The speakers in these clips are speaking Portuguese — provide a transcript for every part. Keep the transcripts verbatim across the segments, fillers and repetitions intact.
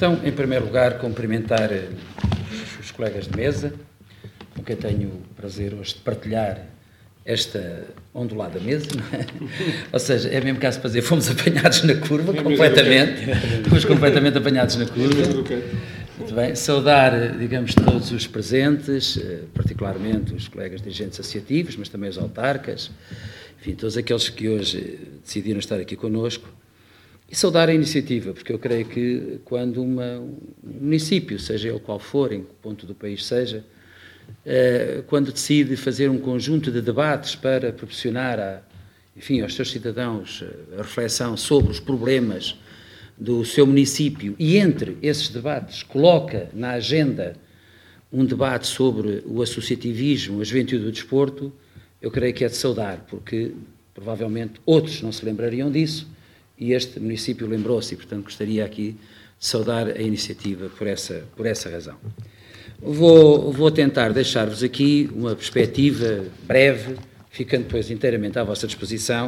Então, em primeiro lugar, cumprimentar os, os colegas de mesa, com quem tenho o prazer hoje de partilhar esta ondulada mesa, não é? Ou seja, é mesmo caso para dizer, fomos apanhados na curva, é completamente, fomos completamente apanhados na curva. Muito bem, saudar, digamos, todos os presentes, particularmente os colegas dirigentes associativos, mas também os autarcas, enfim, todos aqueles que hoje decidiram estar aqui connosco, e saudar a iniciativa, porque eu creio que quando uma, um município, seja ele qual for, em que ponto do país seja, Uh, quando decide fazer um conjunto de debates para proporcionar a, enfim, aos seus cidadãos a reflexão sobre os problemas do seu município e entre esses debates coloca na agenda um debate sobre o associativismo, a juventude do desporto, eu creio que é de saudar, porque provavelmente outros não se lembrariam disso e este município lembrou-se e, portanto, gostaria aqui de saudar a iniciativa por essa, por essa razão. Vou, vou tentar deixar-vos aqui uma perspectiva breve, ficando depois inteiramente à vossa disposição,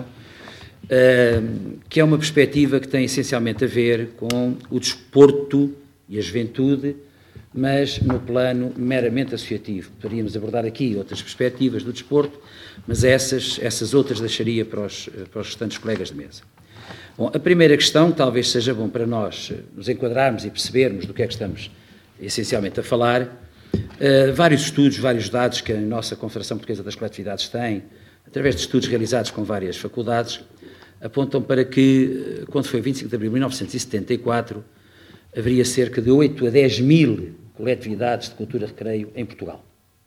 uh, que é uma perspectiva que tem essencialmente a ver com o desporto e a juventude, mas no plano meramente associativo. Poderíamos abordar aqui outras perspectivas do desporto, mas essas, essas outras deixaria para os, para os restantes colegas de mesa. Bom, a primeira questão, que talvez seja bom para nós nos enquadrarmos e percebermos do que é que estamos essencialmente a falar, uh, vários estudos, vários dados que a nossa Confederação Portuguesa das Coletividades tem, através de estudos realizados com várias faculdades, apontam para que, quando foi vinte e cinco de abril de mil novecentos e setenta e quatro, haveria cerca de oito a dez mil coletividades de cultura e recreio em Portugal.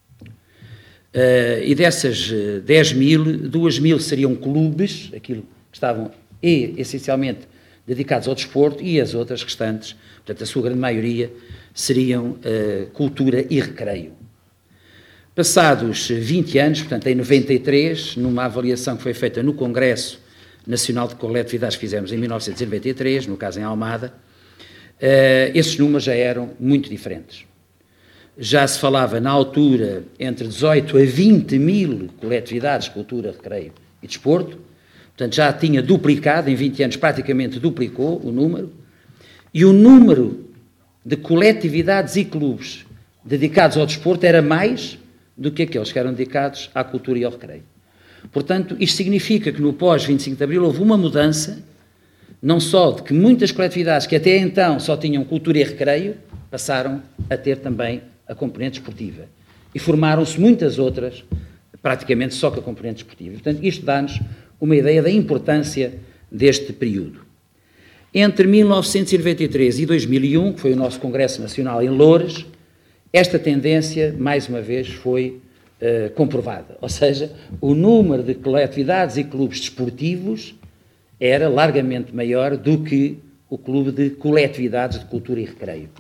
Uh, e dessas dez mil, duas mil seriam clubes, aquilo que estavam e, essencialmente dedicados ao desporto, e as outras restantes, portanto, a sua grande maioria, seriam uh, cultura e recreio. Passados vinte anos, portanto, em noventa e três, numa avaliação que foi feita no Congresso Nacional de Coletividades que fizemos em mil novecentos e noventa e três, no caso em Almada, uh, esses números já eram muito diferentes. Já se falava, na altura, entre dezoito a vinte mil coletividades de cultura, recreio e desporto, portanto, já tinha duplicado, em vinte anos praticamente duplicou o número, e o número de coletividades e clubes dedicados ao desporto era mais do que aqueles que eram dedicados à cultura e ao recreio. Portanto, isto significa que no pós-vinte e cinco de abril houve uma mudança, não só de que muitas coletividades que até então só tinham cultura e recreio, passaram a ter também a componente esportiva. E formaram-se muitas outras, praticamente só com a componente esportiva. Portanto, isto dá-nos uma ideia da importância deste período. Entre mil novecentos e noventa e três e dois mil e um, que foi o nosso Congresso Nacional em Loures, esta tendência, mais uma vez, foi uh, comprovada. Ou seja, o número de coletividades e clubes desportivos era largamente maior do que o clube de coletividades de cultura e recreio.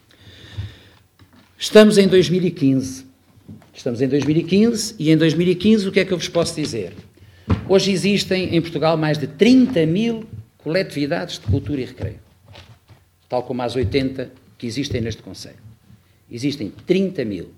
Estamos em dois mil e quinze. Estamos em dois mil e quinze e em dois mil e quinze o que é que eu vos posso dizer? Hoje existem em Portugal mais de trinta mil coletividades de cultura e recreio, tal como as oitenta que existem neste concelho. Existem trinta mil.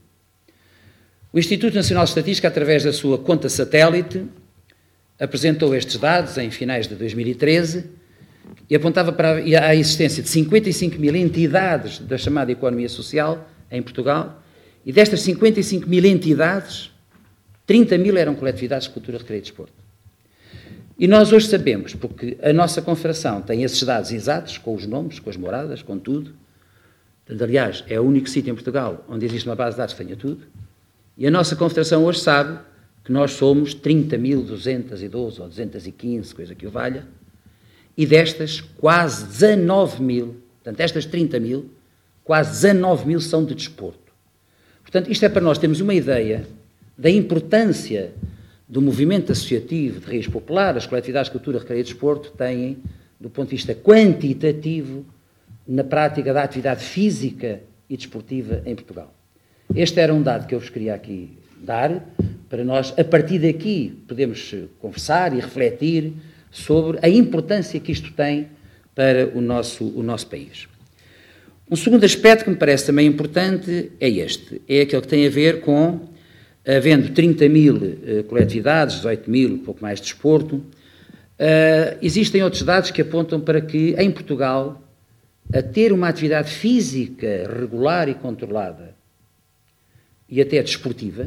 O Instituto Nacional de Estatística, através da sua conta satélite, apresentou estes dados em finais de dois mil e treze e apontava para a existência de cinquenta e cinco mil entidades da chamada economia social em Portugal, e destas cinquenta e cinco mil entidades, trinta mil eram coletividades de cultura, recreio e desporto. E nós hoje sabemos, porque a nossa Confederação tem esses dados exatos, com os nomes, com as moradas, com tudo. Aliás, é o único sítio em Portugal onde existe uma base de dados que tenha tudo. E a nossa Confederação hoje sabe que nós somos trinta mil duzentos e doze ou duzentos e quinze, coisa que o valha, e destas quase dezanove mil, portanto, estas trinta mil, quase dezanove mil são de desporto. Portanto, isto é para nós termos uma ideia da importância do movimento associativo de raiz popular. As coletividades de cultura, recreio e desporto têm, do ponto de vista quantitativo, na prática da atividade física e desportiva em Portugal. Este era um dado que eu vos queria aqui dar, para nós, a partir daqui, podemos conversar e refletir sobre a importância que isto tem para o nosso, o nosso país. Um segundo aspecto que me parece também importante é este, é aquele que tem a ver com, havendo trinta mil uh, coletividades, dezoito mil, um pouco mais de desporto, uh, existem outros dados que apontam para que, em Portugal, a ter uma atividade física regular e controlada e até desportiva,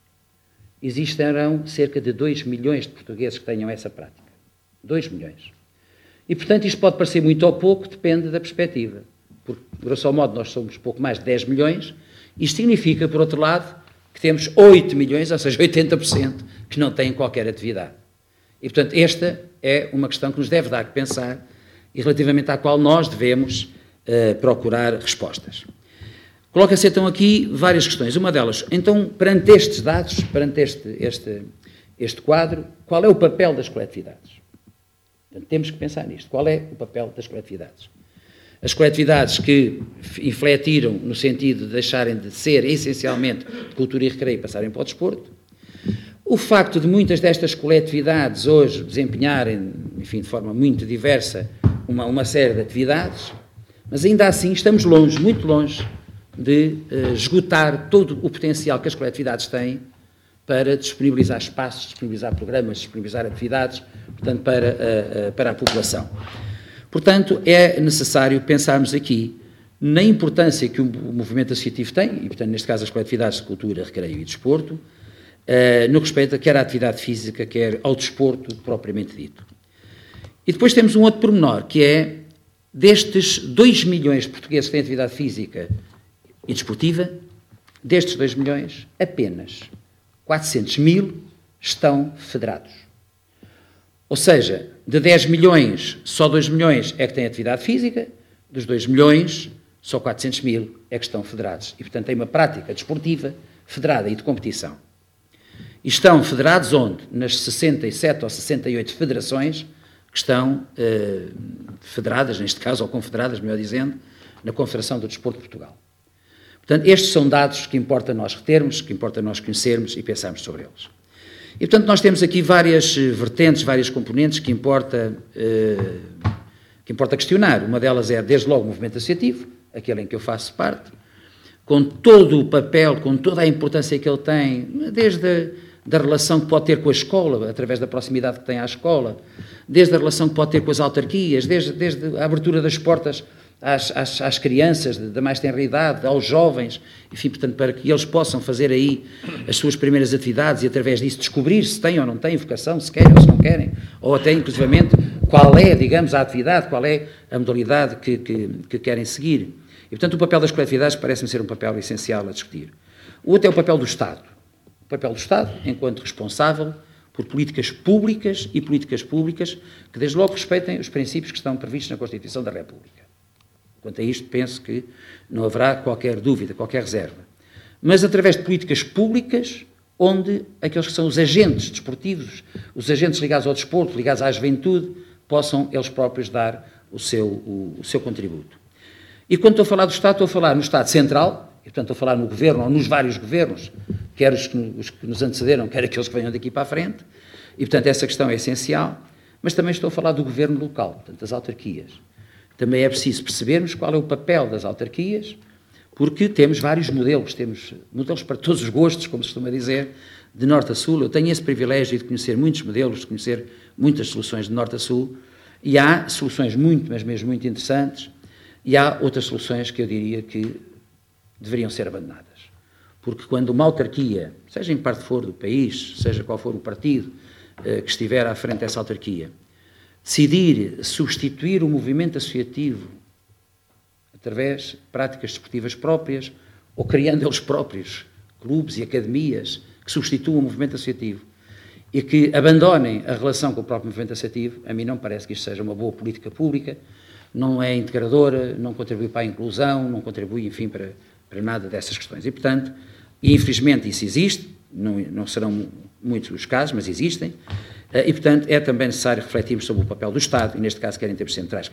existirão cerca de dois milhões de portugueses que tenham essa prática. dois milhões. E, portanto, isto pode parecer muito ou pouco, depende da perspectiva. Porque, grosso modo, nós somos pouco mais de dez milhões. Isto significa, por outro lado, que temos oito milhões, ou seja, oitenta por cento, que não têm qualquer atividade. E, portanto, esta é uma questão que nos deve dar que pensar e relativamente à qual nós devemos uh, procurar respostas. Coloca-se então aqui várias questões. Uma delas, então, perante estes dados, perante este, este, este quadro, qual é o papel das coletividades? Portanto, temos que pensar nisto. Qual é o papel das coletividades? As coletividades que infletiram no sentido de deixarem de ser essencialmente de cultura e recreio e passarem para o desporto. O facto de muitas destas coletividades hoje desempenharem, enfim, de forma muito diversa, uma, uma série de atividades, mas ainda assim estamos longe, muito longe, de uh, esgotar todo o potencial que as coletividades têm para disponibilizar espaços, disponibilizar programas, disponibilizar atividades, portanto, para, uh, uh, para a população. Portanto, é necessário pensarmos aqui na importância que o movimento associativo tem, e, portanto, neste caso, as coletividades de cultura, recreio e desporto, uh, no que respeita quer à atividade física, quer ao desporto propriamente dito. E depois temos um outro pormenor, que é, destes dois milhões de portugueses que têm atividade física e desportiva, destes dois milhões, apenas quatrocentos mil estão federados. Ou seja, de dez milhões, só dois milhões é que têm atividade física, dos dois milhões, só quatrocentos mil é que estão federados. E, portanto, têm uma prática desportiva federada e de competição. E estão federados onde? Nas sessenta e sete ou sessenta e oito federações que estão eh, federadas, neste caso, ou confederadas, melhor dizendo, na Confederação do Desporto de Portugal. Portanto, estes são dados que importa nós retermos, que importa nós conhecermos e pensarmos sobre eles. E, portanto, nós temos aqui várias vertentes, várias componentes que importa, eh, que importa questionar. Uma delas é, desde logo, o movimento associativo, aquele em que eu faço parte, com todo o papel, com toda a importância que ele tem, desde a da relação que pode ter com a escola, através da proximidade que tem à escola, desde a relação que pode ter com as autarquias, desde, desde a abertura das portas às, às, às crianças da mais tenra idade, aos jovens, enfim, portanto, para que eles possam fazer aí as suas primeiras atividades e, através disso, descobrir se têm ou não têm vocação, se querem ou se não querem, ou até, inclusivamente, qual é, digamos, a atividade, qual é a modalidade que, que, que querem seguir. E, portanto, o papel das coletividades parece-me ser um papel essencial a discutir. O outro é o papel do Estado. O papel do Estado, enquanto responsável por políticas públicas e políticas públicas que, desde logo, respeitem os princípios que estão previstos na Constituição da República. Quanto a isto, penso que não haverá qualquer dúvida, qualquer reserva. Mas através de políticas públicas, onde aqueles que são os agentes desportivos, os agentes ligados ao desporto, ligados à juventude, possam eles próprios dar o seu, o, o seu contributo. E quando estou a falar do Estado, estou a falar no Estado Central, e, portanto, estou a falar no Governo, ou nos vários governos, quer os que, os que nos antecederam, quer aqueles que venham daqui para a frente, e, portanto, essa questão é essencial, mas também estou a falar do Governo local, portanto, das autarquias. Também é preciso percebermos qual é o papel das autarquias, porque temos vários modelos, temos modelos para todos os gostos, como se costuma dizer, de norte a sul. Eu tenho esse privilégio de conhecer muitos modelos, de conhecer muitas soluções de norte a sul, e há soluções muito, mas mesmo muito interessantes, e há outras soluções que eu diria que deveriam ser abandonadas. Porque quando uma autarquia, seja em parte for do país, seja qual for o partido eh, que estiver à frente dessa autarquia, decidir substituir o movimento associativo através de práticas desportivas próprias ou criando eles próprios clubes e academias que substituam o movimento associativo e que abandonem a relação com o próprio movimento associativo, a mim não parece que isto seja uma boa política pública, não é integradora, não contribui para a inclusão, não contribui, enfim, para, para nada dessas questões. E, portanto, e infelizmente isso existe, não, não serão muitos os casos, mas existem, e, portanto, é também necessário refletirmos sobre o papel do Estado, e neste caso quer em termos centrais.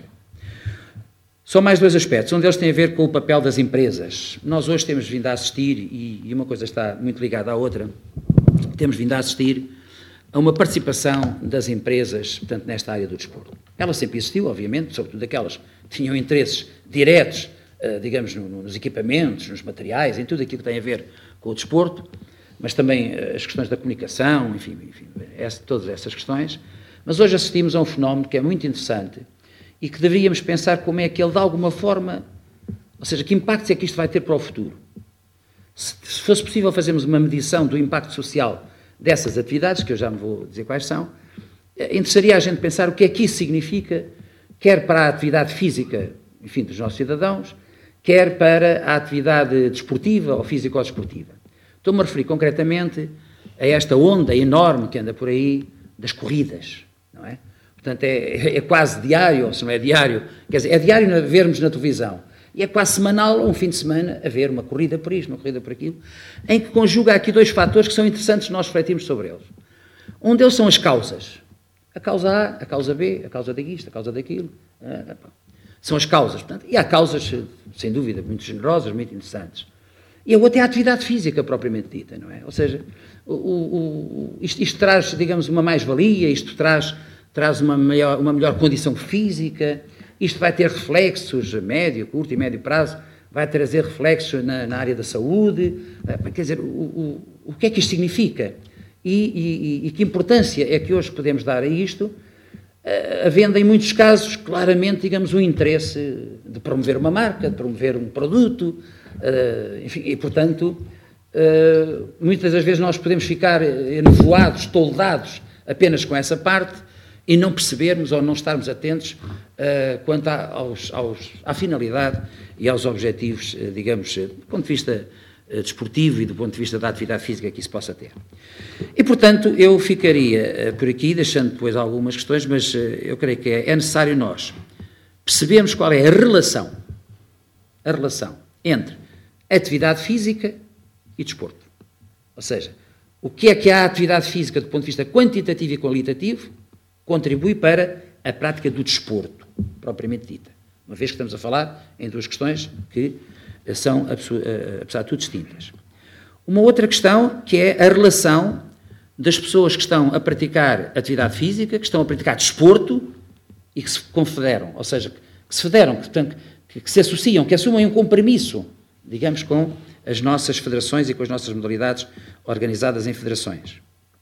Só mais dois aspectos, um deles tem a ver com o papel das empresas. Nós hoje temos vindo a assistir, e, e uma coisa está muito ligada à outra, temos vindo a assistir a uma participação das empresas, portanto, nesta área do desporto. Ela sempre existiu, obviamente, sobretudo aquelas que tinham interesses diretos, digamos, nos equipamentos, nos materiais, em tudo aquilo que tem a ver com o desporto, mas também as questões da comunicação, enfim, enfim essa, todas essas questões. Mas hoje assistimos a um fenómeno que é muito interessante e que deveríamos pensar como é que ele, de alguma forma, ou seja, que impactos é que isto vai ter para o futuro. Se, se fosse possível fazermos uma medição do impacto social dessas atividades, que eu já me vou dizer quais são, interessaria a gente pensar o que é que isso significa, quer para a atividade física, enfim, dos nossos cidadãos, quer para a atividade desportiva ou físico-desportiva. Estou-me a referir concretamente a esta onda enorme que anda por aí das corridas, não é? Portanto, é, é quase diário, ou se não é diário, quer dizer, é diário a vermos na televisão, e é quase semanal, ou um fim de semana, a ver uma corrida por isto, uma corrida por aquilo, em que conjuga aqui dois fatores que são interessantes nós refletirmos sobre eles. Um deles são as causas. A causa A, a causa B, a causa disto, a causa daquilo. São as causas, portanto, e há causas, sem dúvida, muito generosas, muito interessantes. E a outra é a atividade física propriamente dita, não é? Ou seja, o, o, o, isto, isto traz, digamos, uma mais-valia, isto traz, traz uma, maior, uma melhor condição física, isto vai ter reflexos a médio, curto e médio prazo, vai trazer reflexos na, na área da saúde, quer dizer, o, o, o que é que isto significa? E, e, e que importância é que hoje podemos dar a isto, havendo em muitos casos, claramente, digamos, o interesse de promover uma marca, de promover um produto, enfim, e, portanto, muitas das vezes nós podemos ficar enevoados, toldados apenas com essa parte e não percebermos ou não estarmos atentos quanto aos, aos, à finalidade e aos objetivos, digamos, do ponto de vista desportivo e do ponto de vista da atividade física que isso possa ter. E, portanto, eu ficaria por aqui, deixando depois algumas questões, mas eu creio que é, é necessário nós percebermos qual é a relação, a relação entre atividade física e desporto. Ou seja, o que é que a atividade física, do ponto de vista quantitativo e qualitativo, contribui para a prática do desporto, propriamente dita. Uma vez que estamos a falar em duas questões que são, apesar de tudo, distintas. Uma outra questão, que é a relação das pessoas que estão a praticar atividade física, que estão a praticar desporto e que se confederam, ou seja, que se federam, que, portanto, que, que se associam, que assumem um compromisso, digamos, com as nossas federações e com as nossas modalidades organizadas em federações.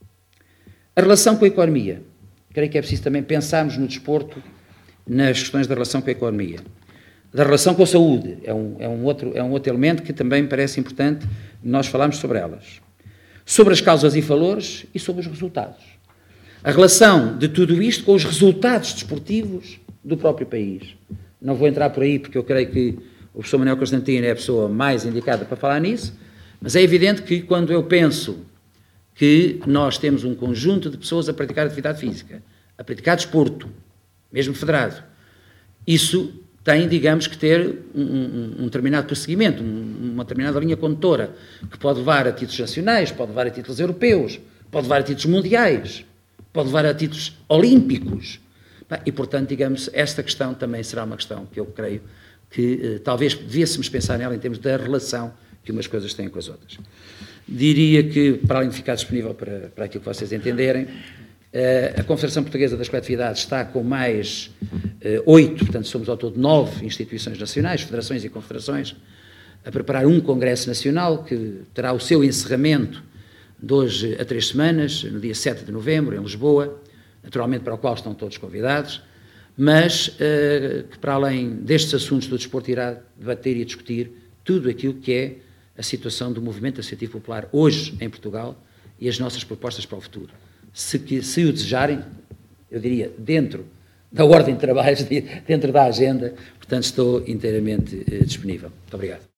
A relação com a economia. Creio que é preciso também pensarmos no desporto, nas questões da relação com a economia. Da relação com a saúde, é um, é um, outro, é um outro elemento que também me parece importante nós falarmos sobre elas. Sobre as causas e valores e sobre os resultados. A relação de tudo isto com os resultados desportivos do próprio país. Não vou entrar por aí porque eu creio que o professor Manuel Constantino é a pessoa mais indicada para falar nisso, mas é evidente que quando eu penso que nós temos um conjunto de pessoas a praticar atividade física, a praticar desporto, mesmo federado, isso tem, digamos, que ter um, um, um determinado prosseguimento, um, uma determinada linha condutora, que pode levar a títulos nacionais, pode levar a títulos europeus, pode levar a títulos mundiais, pode levar a títulos olímpicos. E, portanto, digamos, esta questão também será uma questão que eu creio que eh, talvez devíssemos pensar nela em termos da relação que umas coisas têm com as outras. Diria que, para além de ficar disponível para, para aquilo que vocês entenderem, eh, a Confederação Portuguesa das Coletividades está com mais eh, oito, portanto somos ao todo nove instituições nacionais, federações e confederações, a preparar um congresso nacional que terá o seu encerramento de hoje a três semanas, no dia sete de novembro, em Lisboa, naturalmente para o qual estão todos convidados, mas uh, que para além destes assuntos do desporto irá debater e discutir tudo aquilo que é a situação do movimento associativo popular hoje em Portugal e as nossas propostas para o futuro. Se, que, se o desejarem, eu diria, dentro da ordem de trabalhos, dentro da agenda, portanto estou inteiramente uh, disponível. Muito obrigado.